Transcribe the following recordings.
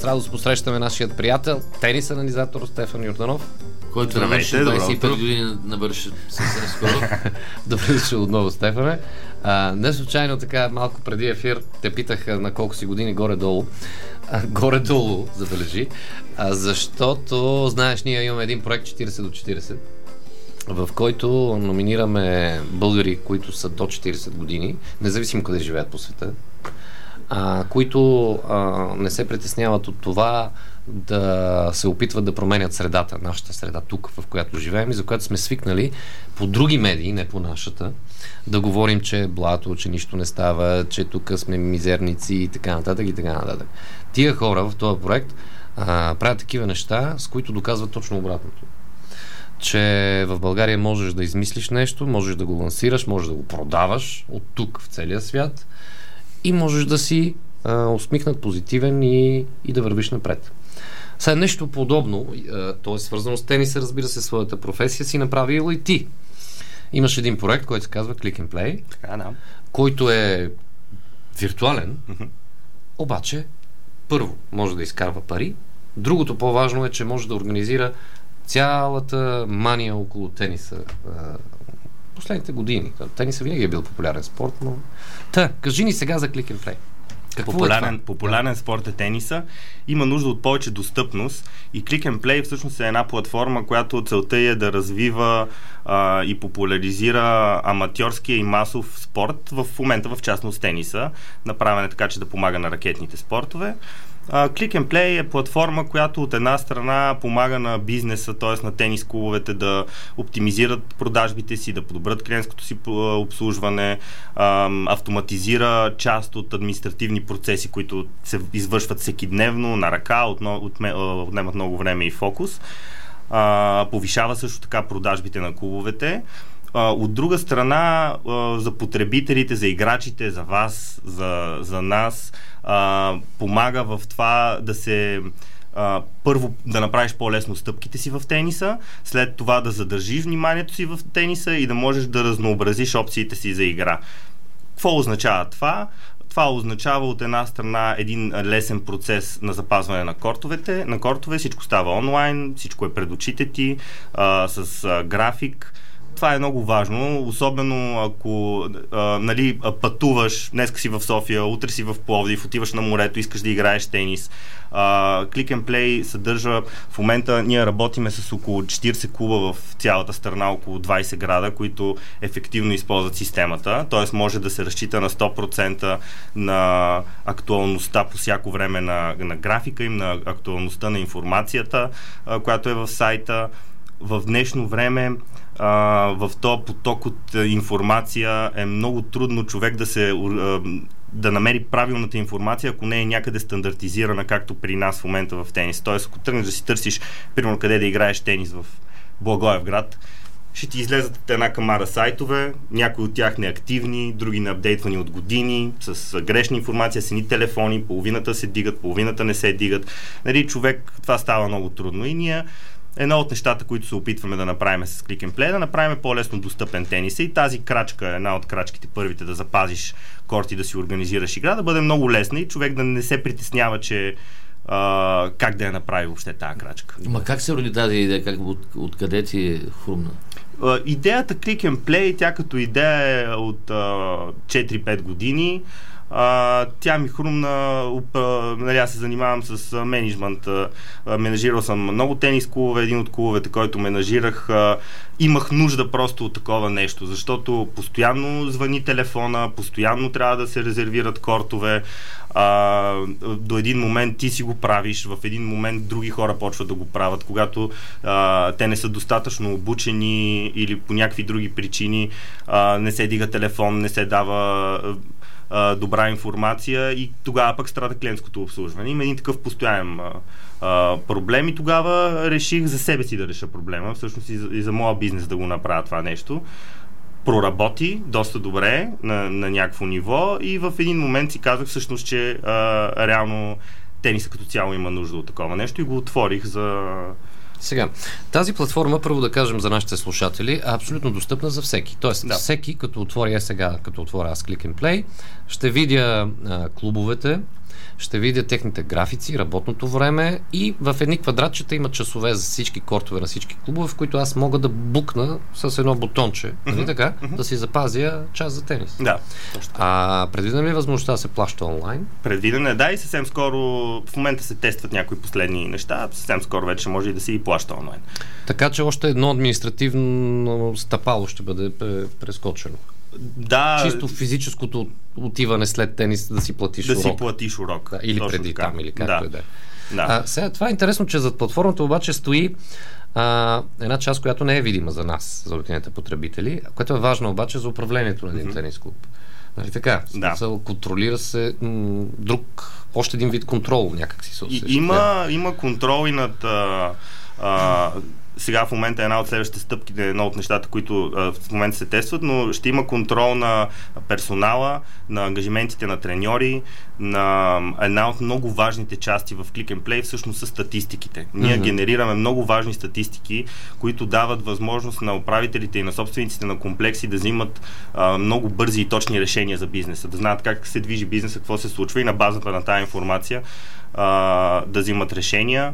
радост посрещаме нашият приятел, тенис анализатор Стефан Йорданов. Който навърши 25 години, навърши съвсем скоро. Добре дошъл отново, Стефане. Не случайно така, малко преди ефир, те питаха на колко си години горе-долу. Горе-долу, забележи. Защото, знаеш, ние имаме един проект 40 до 40, в който номинираме българи, които са до 40 години, независимо къде живеят по света, които не се притесняват от това да се опитват да променят средата, нашата среда тук, в която живеем и за която сме свикнали по други медии, не по нашата, да говорим, че е блато, че нищо не става, че тук сме мизерници и така нататък и така нататък. Тия хора в този проект правят такива неща, с които доказват точно обратното. Че в България можеш да измислиш нещо, можеш да го лансираш, можеш да го продаваш от тук в целия свят и можеш да си усмихнат, позитивен и да вървиш напред. Сега нещо подобно, то е свързано с тениса, разбира се, своята професия си направила и ти. Имаш един проект, който се казва Click and Play, така, да, който е виртуален, обаче първо може да изкарва пари, другото по-важно е, че може да организира цялата мания около тениса последните години. Тениса винаги е бил популярен спорт, но... кажи ни сега за Click and Play. Популярен спорт е тениса. Има нужда от повече достъпност и Click and Play всъщност е една платформа, която целта е да развива и популяризира аматьорския и масов спорт, в момента в частност тениса, направена така, че да помага на ракетните спортове. Click and Play е платформа, която от една страна помага на бизнеса, т.е. на тенис клубовете да оптимизират продажбите си, да подобрят клиентското си обслужване, автоматизира част от административни процеси, които се извършват всекидневно, на ръка, отнемат много време и фокус. Повишава също така продажбите на клубовете. От друга страна, за потребителите, за играчите, за вас, за нас, помага в това да се първо да направиш по-лесно стъпките си в тениса, след това да задържиш вниманието си в тениса и да можеш да разнообразиш опциите си за игра. Какво означава това? Това означава от една страна един лесен процес на запазване на кортове, всичко става онлайн, всичко е пред очите ти, с график. Това е много важно, особено ако пътуваш, днеска си в София, утре си в Пловдив, отиваш на морето, искаш да играеш тенис. Click and Play съдържа, в момента ние работиме с около 40 клуба в цялата страна, около 20 града, които ефективно използват системата, т.е. може да се разчита на 100% на актуалността по всяко време на графика им, на актуалността на информацията, която е в сайта. В днешно време в този поток от информация е много трудно човек да намери правилната информация, ако не е някъде стандартизирана, както при нас в момента в тенис. Тоест, ако тръгнеш да си търсиш, примерно къде да играеш тенис в Благоевград, ще ти излезат една камара сайтове, някои от тях неактивни, други неапдейтвани от години, с грешна информация, с едни телефони, половината се дигат, половината не се дигат. Човек, това става много трудно и ние едно от нещата, които се опитваме да направим с Click and Play, да направим по-лесно достъпен тениса и тази крачка е една от крачките първите, да запазиш корт и да си организираш игра, да бъде много лесна и човек да не се притеснява, че как да я направи въобще тази крачка. Ма как се роди тази идея? Откъде ти е хрумна? Идеята Click and Play, тя като идея е от 4-5 години. Тя ми хрумна, аз се занимавам с мениджмънт, менажирал съм много тенис клубове, един от клубовете, който менажирах, имах нужда просто от такова нещо, защото постоянно звъни телефона, постоянно трябва да се резервират кортове, до един момент ти си го правиш, в един момент други хора почват да го правят, когато те не са достатъчно обучени или по някакви други причини не се дига телефон, не се дава добра информация и тогава пък страда клиентското обслужване. Има един такъв постоянен проблем и тогава реших за себе си да реша проблема, всъщност и за моя бизнес да го направя това нещо. Проработи доста добре на някакво ниво и в един момент си казах всъщност, че реално тениса като цяло има нужда от такова нещо и го отворих за... Сега, тази платформа, първо да кажем за нашите слушатели, е абсолютно достъпна за всеки. Тоест, всеки, като отворя аз Click and Play, ще видя клубовете, ще видя техните графици, работното време и в едни квадратчета има часове за всички кортове на всички клубове, в които аз мога да букна с едно бутонче, нали така, да си запазя час за тенис. Да. Предвидена ли е възможността да се плаща онлайн? Предвидена е, да, и съвсем скоро, в момента се тестват някои последни неща, съвсем скоро вече може и да се и плаща онлайн. Така че още едно административно стъпало ще бъде прескочено. Да. Чисто физическото отиване след тенис да си платиш урок. Да си платиш урок. Да, или преди така. Там, или както да. Да. Сега, това е интересно, че зад платформата обаче стои една част, която не е видима за нас, за обикновените потребители, което е важно обаче за управлението на един тенис клуб. Нали така? Да. Контролира се още един вид контрол някак си се усеща. Има контрол и над сега в момента една от следващите стъпки, едно от нещата, които в момента се тестват, но ще има контрол на персонала, на ангажиментите на треньори, на една от много важните части в Click and Play, всъщност са статистиките. Ние генерираме много важни статистики, които дават възможност на управителите и на собствениците на комплекси да взимат много бързи и точни решения за бизнеса, да знаят как се движи бизнеса, какво се случва и на базата на тази информация да взимат решения.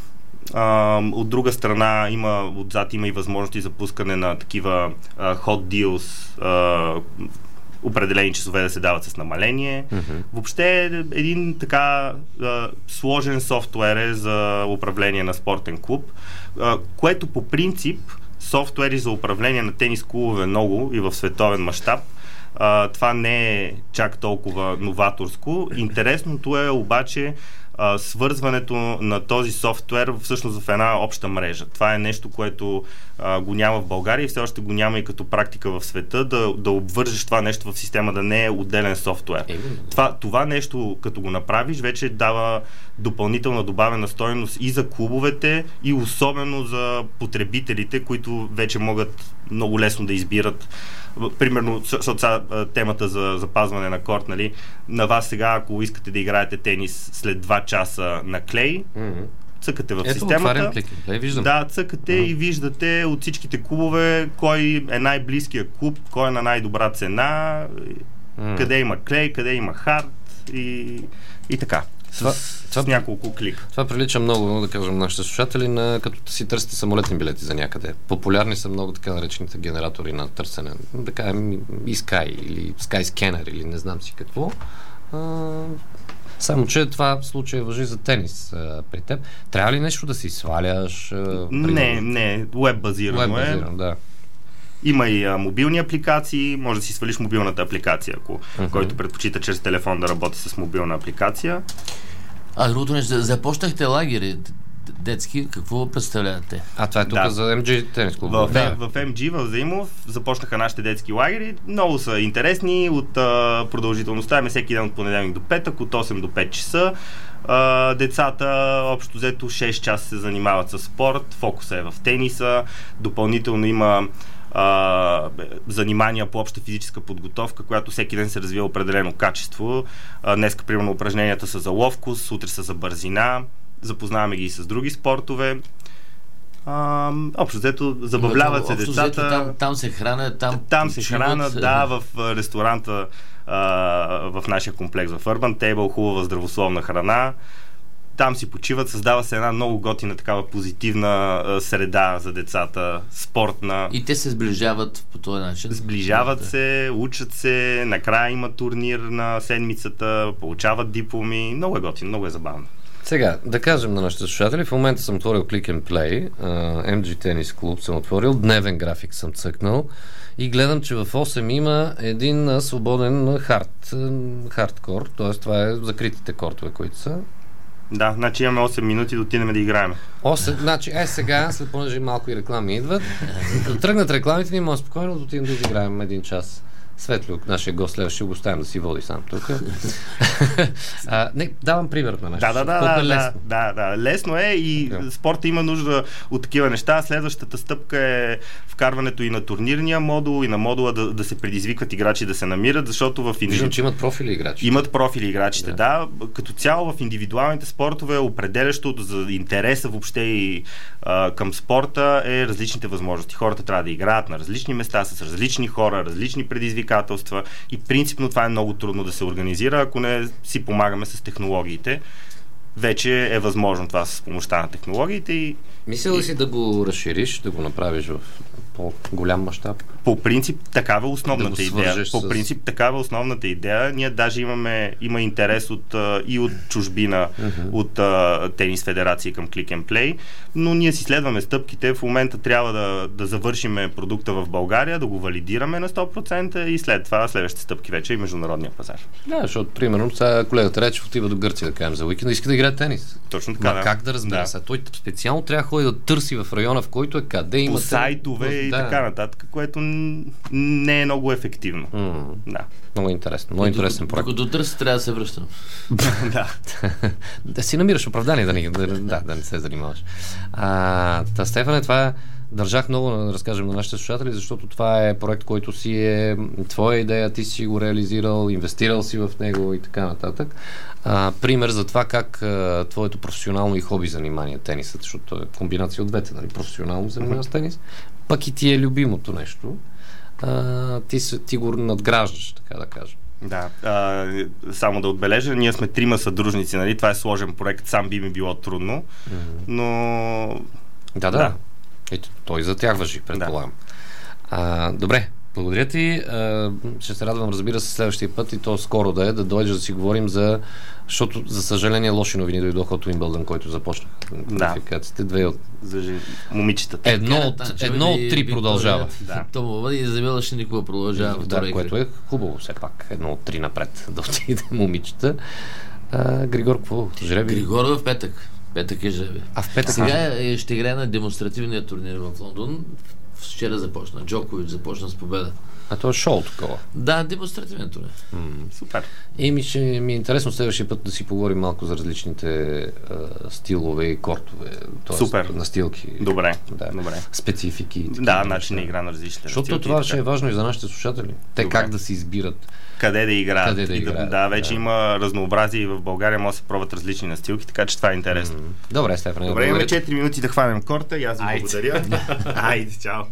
От друга страна отзад има и възможности за пускане на такива hot deals, определени часове да се дават с намаление. Въобще един така сложен софтуер е за управление на спортен клуб, което по принцип софтуери за управление на тенис клубове много и в световен мащаб. Това не е чак толкова новаторско. Интересното е обаче свързването на този софтуер всъщност в една обща мрежа. Това е нещо, което го няма в България и все още го няма и като практика в света, да обвържеш това нещо в система, да не е отделен софтуер. Това нещо, като го направиш, вече дава допълнителна добавена стойност и за клубовете, и особено за потребителите, които вече могат много лесно да избират. Примерно, защото темата за запазване на корт, нали, на вас сега, ако искате да играете тенис след 2 часа на клей, цъкате в системата. Да, цъкате и виждате от всичките клубове кой е най-близкия клуб, кой е на най-добра цена, къде има клей, къде има хард и така. С няколко клика. Това прилича много, да кажем, нашите слушатели, като си търсите самолетни билети за някъде. Популярни са много така наречените генератори на търсене. Да кажем и Sky или Sky Scanner или не знам си какво. Само, че това в случая важи за тенис при теб. Трябва ли нещо да си сваляш? Не, веб-базирано е. Да. Има и мобилни апликации, може да си свалиш мобилната апликация, който предпочита чрез телефон да работи с мобилна апликация. Другото нещо, започнахте лагери детски, какво представлявате? Това е тук за MG тенис клуб. В MG, в Взаимов, започнаха нашите детски лагери. Много са интересни, от продължителността всеки ден от понеделник до петък, от 8 до 5 часа. Децата общо взето 6 часа се занимават с спорт, фокуса е в тениса, допълнително има занимания по обща физическа подготовка, която всеки ден се развива определено качество. Днеска, примерно, упражненията са за ловкост, утре са за бързина, запознаваме ги и с други спортове. Общо взето, забавляват се децата. Там се хранят, там се хранят, в ресторанта в нашия комплекс в Urban Table, хубава здравословна храна. Там си почиват, създава се една много готина такава позитивна среда за децата, спортна. И те се сближават по този начин. Сближават се, учат се, накрая има турнир на седмицата, получават дипломи. Много е готино, много е забавно. Сега, да кажем на нашите слушатели, в момента съм отворил Click and Play, MG Tennis Club съм отворил, дневен график съм цъкнал и гледам, че в 8 има един свободен хардкор, т.е. това е закритите кортове, които са. Да, значи имаме 8 минути да отидем да играем. 8, значи сега, след понеже малко и реклами идват, да тръгнат рекламите, ние можем спокойно да отидем да играем един час. Светлюк, нашия гост, следващия го оставим да си води сам тук. Давам пример на нещо. Да, лесно е и спорта има нужда от такива неща. Следващата стъпка е вкарването и на турнирния модул, и на модула да се предизвикват играчи да се намират, защото виждам, че имат профили играчи. Имат профили играчите, да. Като цяло в индивидуалните спортове определящото за интереса въобще и към спорта е различните възможности. Хората трябва да играят на различни места, с различни хора, различни предизвикателства. предизвикателства и принципно това е много трудно да се организира, ако не си помагаме с технологиите. Вече е възможно това с помощта на технологиите и... Мисля ли си да го разшириш, да го направиш в по-голям мащаб? По принцип, такава основната идея. По принцип, такава основната идея. Ние даже има интерес и от чужбина, от тенис федерации към Click and Play, но ние си следваме стъпките. В момента трябва да завършиме продукта в България, да го валидираме на 100% и след това следващите стъпки вече и международния пазар. Да, защото, примерно, сега колегата Речев отива до Гърция, да кажем, за уикенд, иска да играе тенис. Точно така, как да разбере? Той специално трябва да ходи да търси в района, в който е къде има... По сайтове и така нататък, което не е много ефективно. Да. Много интересно. Много интересен проект. Докато търси, трябва да се връщам. Да си намираш оправдание да не се занимаваш. Стефане, това държах много да разкажем на нашите слушатели, защото това е проект, който си е твоя идея, ти си го реализирал, инвестирал си в него и така нататък. Пример за това как твоето професионално и хоби занимание тенисът, защото е комбинация от двете, нали? Професионално занимава с тенис, пък и ти е любимото нещо. Ти го надграждаш, така да кажем. Да, само да отбележа, ние сме 3 съдружници, нали? Това е сложен проект, сам би ми било трудно, но... Да. Ето, той за тях важи, предполагам. Добре, благодаря ти. Ще се радвам, разбира се, следващия път и то скоро да дойдеш да си говорим защото, за съжаление, лоши новини дойдоха от Уимбълдън, който започна квалификациите. Момичетата. Едно от 3 продължава. Това и Изабела никога продължава. Да, което е хубаво, все пак. 1 от 3 напред да отиде момичета. Григор, какво? Жреби? Григор в петък. Петък е жреби. В петък сега ще играе на демонстративния турнир в Лондон. Вчера започна. Джокович започна с победа. То е шоу такова. Да, демонстративен турнир. Супер. Ще ми е интересно следващия път да си поговорим малко за различните стилове и кортове. Супер. Настилки. Добре. Специфики. Начин на игра на различните настилки. Защото това ще е важно и за нашите слушатели. Те как да си избират. Къде да играят. Вече има разнообразие и в България може да се пробват различни настилки, така че това е интересно. Добре, Стефане. Добре, имаме 4 минути да хванем корта и аз ви благодаря. Айде, чао.